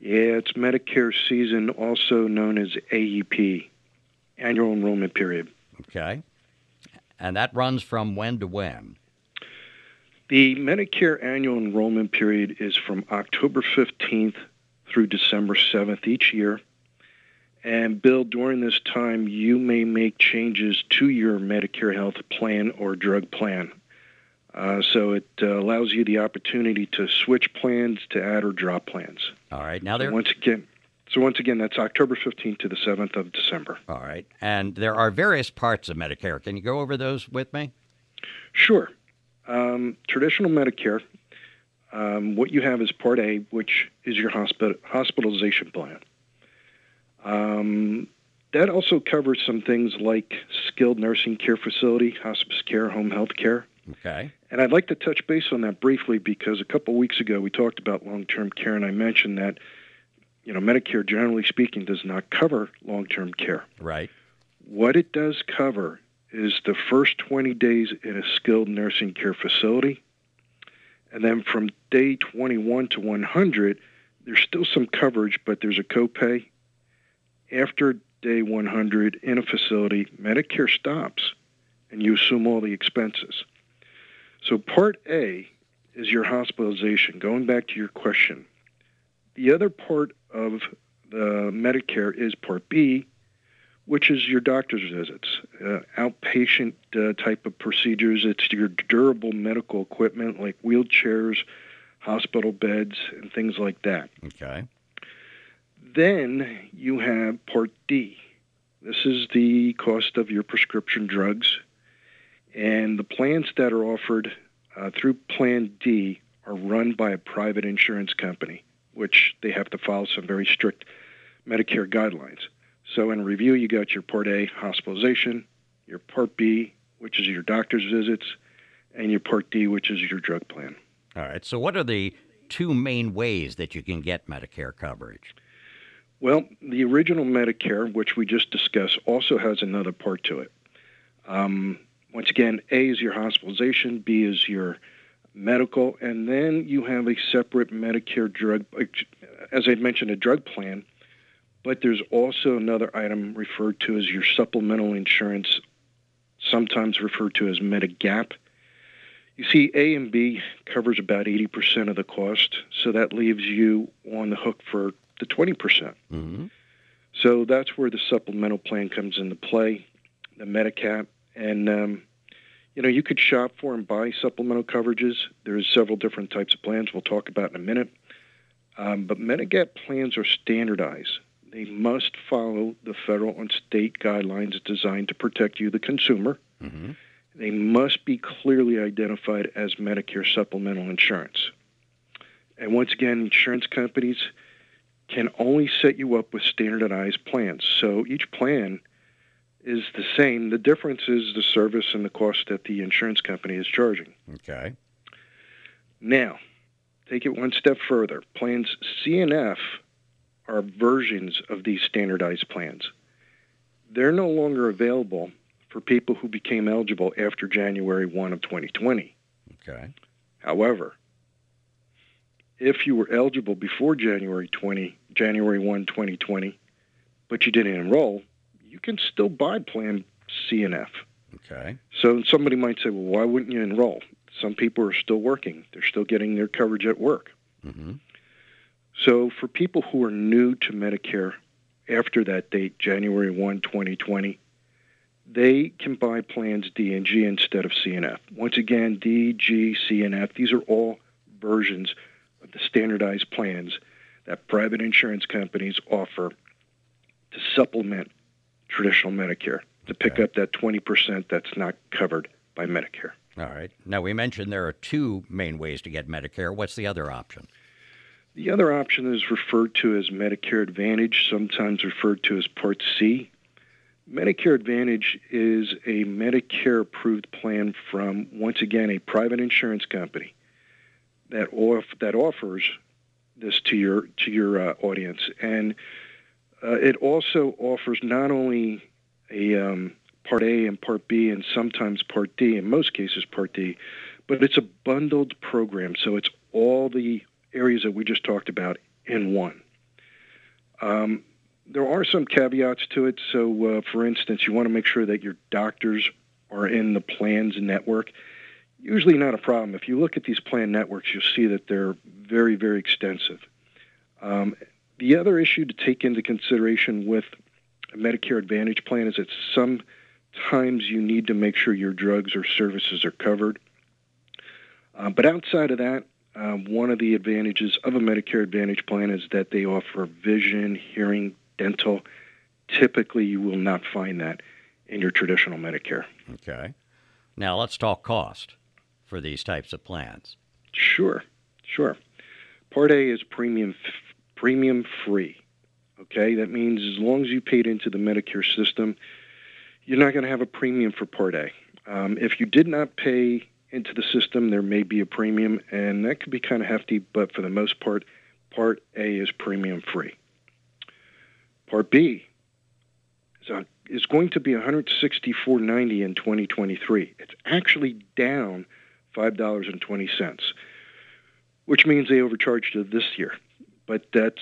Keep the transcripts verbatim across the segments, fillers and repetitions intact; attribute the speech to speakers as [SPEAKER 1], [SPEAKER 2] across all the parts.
[SPEAKER 1] Yeah, it's Medicare season, also known as A E P, Annual Enrollment Period.
[SPEAKER 2] Okay. And that runs from when to when?
[SPEAKER 1] The Medicare Annual Enrollment Period is from October fifteenth through December seventh each year. And Bill, during this time, you may make changes to your Medicare health plan or drug plan. Uh, so it uh, allows you the opportunity to switch plans, to add or drop plans.
[SPEAKER 2] All right. Now
[SPEAKER 1] so
[SPEAKER 2] there.
[SPEAKER 1] once again, so once again, that's October fifteenth to the seventh of December.
[SPEAKER 2] All right. And there are various parts of Medicare. Can you go over those with me?
[SPEAKER 1] Sure. Um, traditional Medicare, um, what you have is Part A, which is your hospital hospitalization plan. Um, that also covers some things like skilled nursing care facility, hospice care, home health care.
[SPEAKER 2] Okay.
[SPEAKER 1] And I'd like to touch base on that briefly because a couple weeks ago we talked about long-term care, and I mentioned that, you know, Medicare, generally speaking, does not cover long-term care.
[SPEAKER 2] Right.
[SPEAKER 1] What it does cover is the first twenty days in a skilled nursing care facility, and then from day twenty-one to one hundred, there's still some coverage, but there's a copay. After day one hundred in a facility, Medicare stops, and you assume all the expenses. So Part A is your hospitalization. Going back to your question, the other part of the Medicare is Part B, which is your doctor's visits, uh, outpatient uh, type of procedures. It's your durable medical equipment like wheelchairs, hospital beds, and things like that.
[SPEAKER 2] Okay.
[SPEAKER 1] Then you have Part D. This is the cost of your prescription drugs. And the plans that are offered uh, through Plan D are run by a private insurance company, which they have to follow some very strict Medicare guidelines. So in review, you got your Part A, hospitalization, your Part B, which is your doctor's visits, and your Part D, which is your drug plan.
[SPEAKER 2] All right. So what are the two main ways that you can get Medicare coverage?
[SPEAKER 1] Well, the original Medicare, which we just discussed, also has another part to it. Um, once again, A is your hospitalization, B is your medical, and then you have a separate Medicare drug, as I mentioned, a drug plan, but there's also another item referred to as your supplemental insurance, sometimes referred to as Medigap. You see, A and B covers about eighty percent of the cost, so that leaves you on the hook for the twenty percent.
[SPEAKER 2] Mm-hmm.
[SPEAKER 1] So that's where the supplemental plan comes into play, the Medigap. And, um, you know, you could shop for and buy supplemental coverages. There's several different types of plans we'll talk about in a minute. Um, but Medigap plans are standardized. They must follow the federal and state guidelines designed to protect you, the consumer.
[SPEAKER 2] Mm-hmm.
[SPEAKER 1] They must be clearly identified as Medicare supplemental insurance. And once again, insurance companies can only set you up with standardized plans. So each plan is the same. The difference is the service and the cost that the insurance company is charging.
[SPEAKER 2] Okay.
[SPEAKER 1] Now, take it one step further. Plans C and F are versions of these standardized plans. They're no longer available for people who became eligible after January first of twenty twenty.
[SPEAKER 2] Okay.
[SPEAKER 1] However, if you were eligible before January twentieth, January first, twenty twenty, but you didn't enroll, you can still buy Plan C and F.
[SPEAKER 2] Okay.
[SPEAKER 1] So somebody might say, well, why wouldn't you enroll? Some people are still working. They're still getting their coverage at work.
[SPEAKER 2] Mm-hmm.
[SPEAKER 1] So for people who are new to Medicare after that date, January first, twenty twenty, they can buy plans D and G instead of C and F. Once again, D, G, C, and F, these are all versions of the standardized plans that private insurance companies offer to supplement traditional Medicare, to pick
[SPEAKER 2] Okay.
[SPEAKER 1] up that twenty percent that's not covered by Medicare.
[SPEAKER 2] All right. Now, we mentioned there are two main ways to get Medicare. What's the other option?
[SPEAKER 1] The other option is referred to as Medicare Advantage, sometimes referred to as Part C. Medicare Advantage is a Medicare-approved plan from, once again, a private insurance company that off, that offers this to your to your uh, audience, and uh, it also offers not only a um, Part A and Part B, and sometimes Part D, in most cases Part D, but it's a bundled program, so it's all the areas that we just talked about in one. Um, there are some caveats to it. So, uh, for instance, you want to make sure that your doctors are in the plan's network. Usually not a problem. If you look at these plan networks, you'll see that they're very, very extensive. Um, the other issue to take into consideration with a Medicare Advantage plan is that sometimes you need to make sure your drugs or services are covered. Uh, but outside of that, um, one of the advantages of a Medicare Advantage plan is that they offer vision, hearing, dental. Typically, you will not find that in your traditional Medicare.
[SPEAKER 2] Okay. Now let's talk cost for these types of plans.
[SPEAKER 1] Sure, sure. Part A is premium premium free. Okay, that means as long as you paid into the Medicare system, you're not going to have a premium for Part A. Um, if you did not pay into the system, there may be a premium, and that could be kind of hefty, but for the most part, Part A is premium free. Part B is, a, is going to be one hundred sixty-four dollars and ninety cents in twenty twenty-three. It's actually down five dollars and twenty cents, which means they overcharged you this year. But that's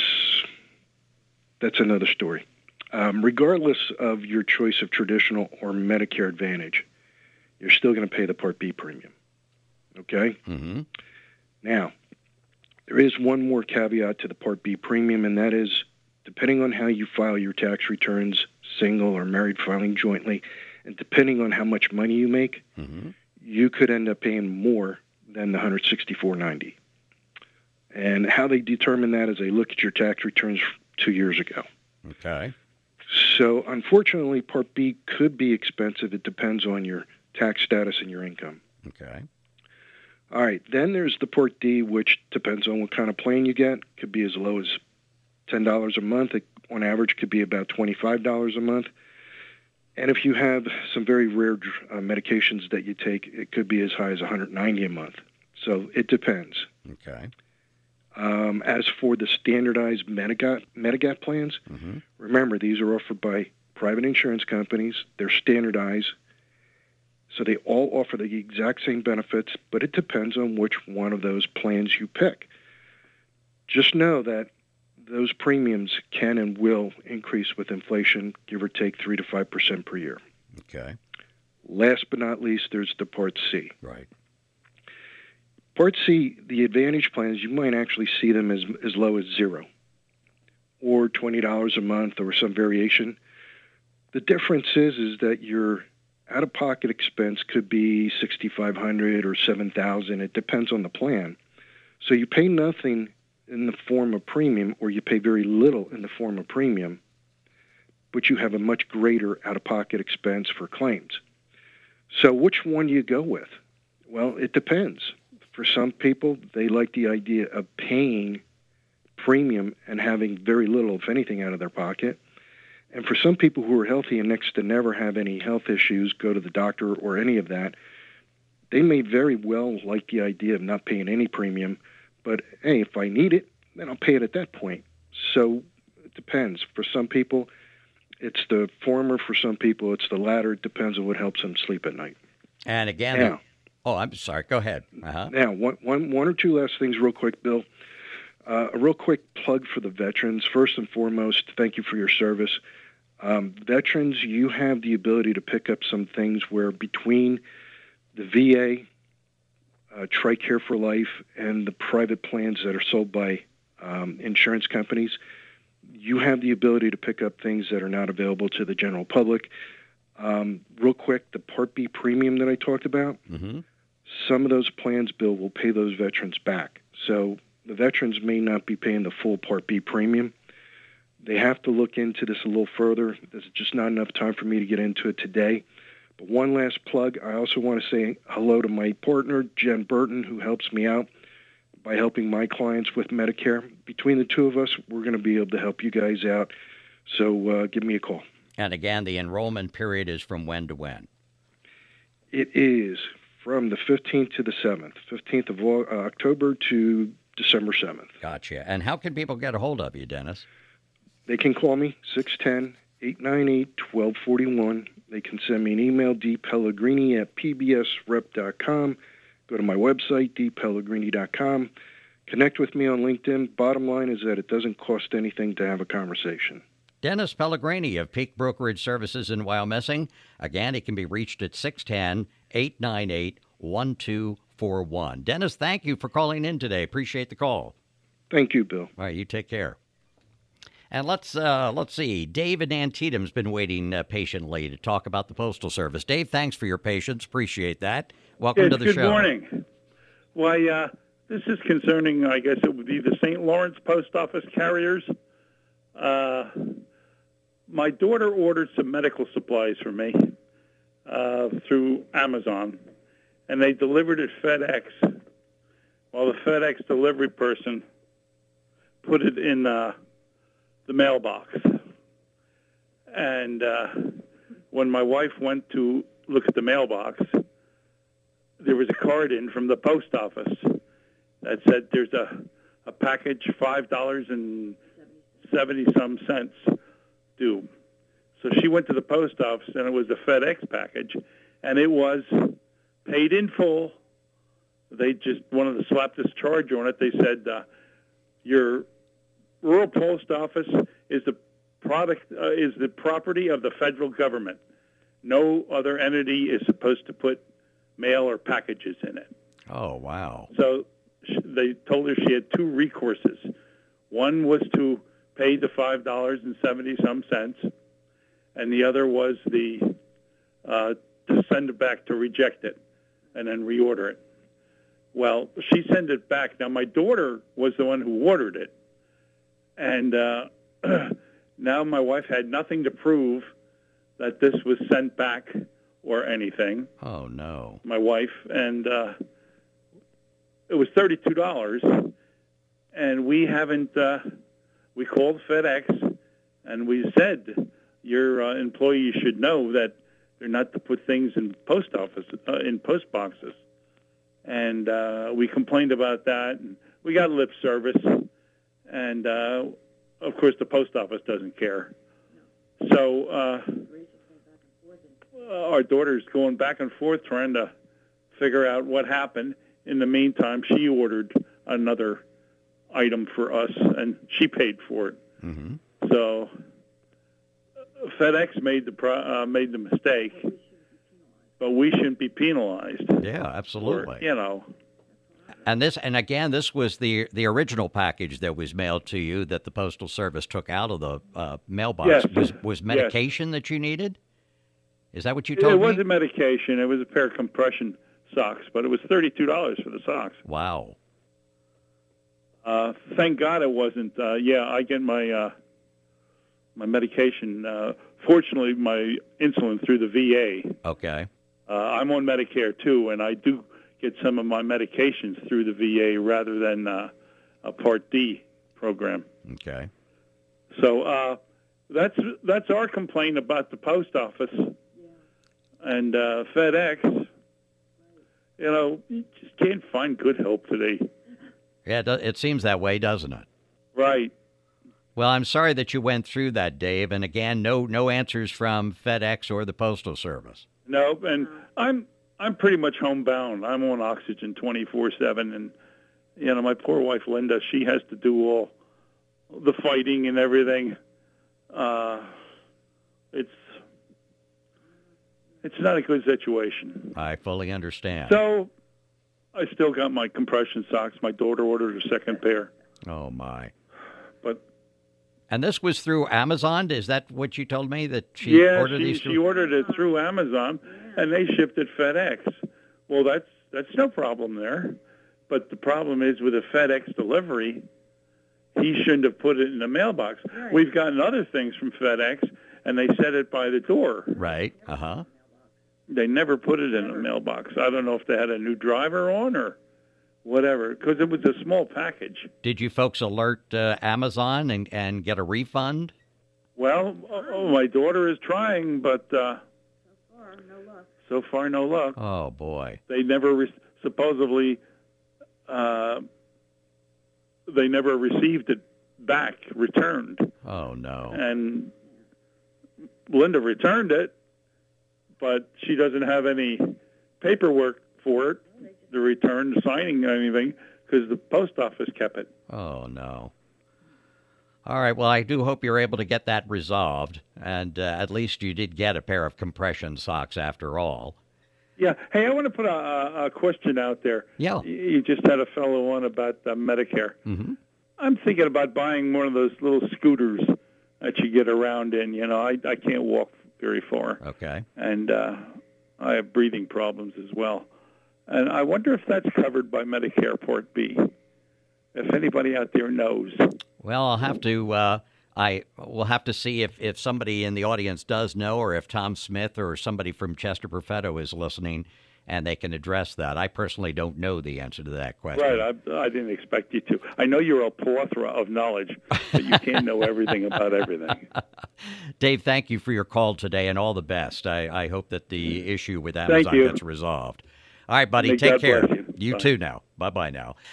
[SPEAKER 1] that's another story. Um, regardless of your choice of traditional or Medicare Advantage, you're still going to pay the Part B premium. Okay?
[SPEAKER 2] Mm-hmm.
[SPEAKER 1] Now, there is one more caveat to the Part B premium, and that is depending on how you file your tax returns, single or married filing jointly, and depending on how much money you make,
[SPEAKER 2] mm-hmm.
[SPEAKER 1] you could end up paying more than the one hundred sixty-four dollars and ninety cents. And how they determine that is they look at your tax returns two years ago.
[SPEAKER 2] Okay.
[SPEAKER 1] So, unfortunately, Part B could be expensive. It depends on your tax status and your income.
[SPEAKER 2] Okay.
[SPEAKER 1] All right. Then there's the Part D, which depends on what kind of plan you get. Could be as low as ten dollars a month. It, on average, could be about twenty-five dollars a month. And if you have some very rare uh, medications that you take, it could be as high as one hundred ninety dollars a month. So it depends.
[SPEAKER 2] Okay.
[SPEAKER 1] Um, as for the standardized Medigap, Medigap plans,
[SPEAKER 2] mm-hmm.
[SPEAKER 1] remember, these are offered by private insurance companies. They're standardized. So they all offer the exact same benefits, but it depends on which one of those plans you pick. Just know that those premiums can and will increase with inflation, give or take three to five percent per year.
[SPEAKER 2] Okay.
[SPEAKER 1] Last but not least, there's the Part C.
[SPEAKER 2] Right.
[SPEAKER 1] Part C, the Advantage plans, you might actually see them as as low as zero or twenty dollars a month or some variation. The difference is, is that your out-of-pocket expense could be six thousand five hundred dollars or seven thousand dollars. It depends on the plan. So you pay nothing in the form of premium, or you pay very little in the form of premium, but you have a much greater out-of-pocket expense for claims. So which one do you go with? Well, it depends. For some people, they like the idea of paying premium and having very little, if anything, out of their pocket. And for some people who are healthy and next to never have any health issues, go to the doctor or any of that, they may very well like the idea of not paying any premium. But, hey, if I need it, then I'll pay it at that point. So it depends. For some people, it's the former. For some people, it's the latter. It depends on what helps them sleep at night.
[SPEAKER 2] And again,
[SPEAKER 1] now,
[SPEAKER 2] oh, I'm sorry. Go ahead. Uh-huh.
[SPEAKER 1] Now, one, one, one or two last things real quick, Bill. Uh, a real quick plug for the veterans. First and foremost, thank you for your service. Um, veterans, you have the ability to pick up some things where between the V A, uh, TRICARE for Life, and the private plans that are sold by um, insurance companies, you have the ability to pick up things that are not available to the general public. Um, real quick, the Part B premium that I talked about,
[SPEAKER 2] mm-hmm.
[SPEAKER 1] some of those plans, Bill, will pay those veterans back. So the veterans may not be paying the full Part B premium. They have to look into this a little further. There's just not enough time for me to get into it today. But one last plug, I also want to say hello to my partner, Jen Burton, who helps me out by helping my clients with Medicare. Between the two of us, we're going to be able to help you guys out. So uh, give me a call.
[SPEAKER 2] And again, the enrollment period is from when to when?
[SPEAKER 1] It is from the fifteenth to the seventh, fifteenth of October to December seventh.
[SPEAKER 2] Gotcha. And how can people get a hold of you, Dennis?
[SPEAKER 1] They can call me, six one zero, eight nine eight, one two four one. They can send me an email, dpellegrini at p b s rep dot com. Go to my website, d pellegrini dot com. Connect with me on LinkedIn. Bottom line is that it doesn't cost anything to have a conversation.
[SPEAKER 2] Dennis Pellegrini of Peak Brokerage Services in Wyomissing. Again, he can be reached at six one zero, eight nine eight, one two four one. Dennis, thank you for calling in today. Appreciate the call.
[SPEAKER 1] Thank you, Bill.
[SPEAKER 2] All right, you take care. And let's uh, let's see. Dave in Antietam's been waiting uh, patiently to talk about the Postal Service. Dave, thanks for your patience. Appreciate that. Welcome
[SPEAKER 3] yes,
[SPEAKER 2] to the
[SPEAKER 3] good
[SPEAKER 2] show.
[SPEAKER 3] Good morning. Why, uh, this is concerning, I guess it would be the Saint Lawrence Post Office carriers. Uh, my daughter ordered some medical supplies for me uh, through Amazon, and they delivered at FedEx. Well, the FedEx delivery person put it in uh, the mailbox. And uh, when my wife went to look at the mailbox, there was a card in from the post office that said there's a, a package, five dollars and seventy-some cents due. So she went to the post office, and it was a FedEx package, and it was paid in full. They just wanted to slap this charge on it. They said, uh, your rural post office is the product uh, is the property of the federal government. No other entity is supposed to put mail or packages in it.
[SPEAKER 2] Oh, wow.
[SPEAKER 3] So sh- they told her she had two recourses. One was to pay the five dollars and seventy-some cents, and the other was the uh, to send it back, to reject it, and then reorder it. Well, she sent it back. Now, my daughter was the one who ordered it, and uh, now my wife had nothing to prove that this was sent back or anything.
[SPEAKER 2] Oh, no.
[SPEAKER 3] My wife, and uh, it was thirty-two dollars, and we haven't, uh, we called FedEx, and we said, your uh, employees should know that they're not to put things in post office, uh, in post boxes. And uh, we complained about that, and we got lip service, and uh, of course the post office doesn't care. So uh, our daughter's going back and forth trying to figure out what happened. In the meantime, she ordered another item for us, and she paid for it.
[SPEAKER 2] Mm-hmm.
[SPEAKER 3] So FedEx made the pro- uh, made the mistake, but we shouldn't be penalized.
[SPEAKER 2] Yeah, absolutely.
[SPEAKER 3] Or, you know.
[SPEAKER 2] And this, and again, this was the the original package that was mailed to you that the Postal Service took out of the uh, mailbox.
[SPEAKER 3] Yes.
[SPEAKER 2] Was was medication
[SPEAKER 3] yes.
[SPEAKER 2] that you needed? Is that what you told
[SPEAKER 3] it
[SPEAKER 2] me?
[SPEAKER 3] It wasn't medication. It was a pair of compression socks, but it was thirty-two dollars for the socks.
[SPEAKER 2] Wow.
[SPEAKER 3] Uh, thank God it wasn't. Uh, yeah, I get my uh, my medication. Uh, fortunately, my insulin through the V A.
[SPEAKER 2] Okay.
[SPEAKER 3] Uh, I'm on Medicare too, and I do get some of my medications through the V A rather than uh, a Part D program.
[SPEAKER 2] Okay.
[SPEAKER 3] So uh, that's that's our complaint about the post office and uh, FedEx. You know, you just can't find good help today.
[SPEAKER 2] Yeah, it, do- it seems that way, doesn't it?
[SPEAKER 3] Right.
[SPEAKER 2] Well, I'm sorry that you went through that, Dave. And again, no no answers from FedEx or the Postal Service.
[SPEAKER 3] No, and I'm I'm pretty much homebound. I'm on oxygen twenty-four seven, and you know my poor wife Linda, she has to do all the fighting and everything. Uh, it's it's not a good situation.
[SPEAKER 2] I fully understand.
[SPEAKER 3] So I still got my compression socks. My daughter ordered a second pair.
[SPEAKER 2] Oh my!
[SPEAKER 3] But
[SPEAKER 2] and this was through Amazon. Is that what you told me that she
[SPEAKER 3] yeah,
[SPEAKER 2] ordered
[SPEAKER 3] she,
[SPEAKER 2] these?
[SPEAKER 3] she ordered it through Amazon, and they shipped it FedEx. Well, that's that's no problem there. But the problem is with a FedEx delivery, he shouldn't have put it in the mailbox. Right. We've gotten other things from FedEx, and they set it by the door.
[SPEAKER 2] Right. Uh huh.
[SPEAKER 3] They never put it in a mailbox. I don't know if they had a new driver on or whatever, because it was a small package.
[SPEAKER 2] Did you folks alert uh, Amazon and, and get a refund?
[SPEAKER 3] Well, oh, my daughter is trying, but uh,
[SPEAKER 4] so far, no luck.
[SPEAKER 3] So far, no luck.
[SPEAKER 2] Oh, boy.
[SPEAKER 3] They never re- supposedly, uh, they never received it back, returned.
[SPEAKER 2] Oh, no.
[SPEAKER 3] And Linda returned it, but she doesn't have any paperwork for it, the return, signing anything, because the post office kept it.
[SPEAKER 2] Oh, no. All right. Well, I do hope you're able to get that resolved. And uh, at least you did get a pair of compression socks after all.
[SPEAKER 3] Yeah. Hey, I want to put a, a question out there.
[SPEAKER 2] Yeah.
[SPEAKER 3] You just had a fellow on about uh, Medicare.
[SPEAKER 2] Mm-hmm.
[SPEAKER 3] I'm thinking about buying one of those little scooters that you get around in. You know, I, I can't walk very far.
[SPEAKER 2] Okay.
[SPEAKER 3] And uh, I have breathing problems as well. And I wonder if that's covered by Medicare Part B. If anybody out there knows.
[SPEAKER 2] Well, I'll have to. Uh, I will have to see if, if somebody in the audience does know, or if Tom Smith or somebody from Chester Perfetto is listening, and they can address that. I personally don't know the answer to that question.
[SPEAKER 3] Right. I, I didn't expect you to. I know you're a plethora of knowledge, but you can't know everything about everything.
[SPEAKER 2] Dave, thank you for your call today, and all the best. I, I hope that the issue with Amazon
[SPEAKER 3] you.
[SPEAKER 2] gets resolved. All right, buddy.
[SPEAKER 3] May
[SPEAKER 2] Take
[SPEAKER 3] God
[SPEAKER 2] care.
[SPEAKER 3] bless you.
[SPEAKER 2] You
[SPEAKER 3] Bye.
[SPEAKER 2] too now. Bye-bye now.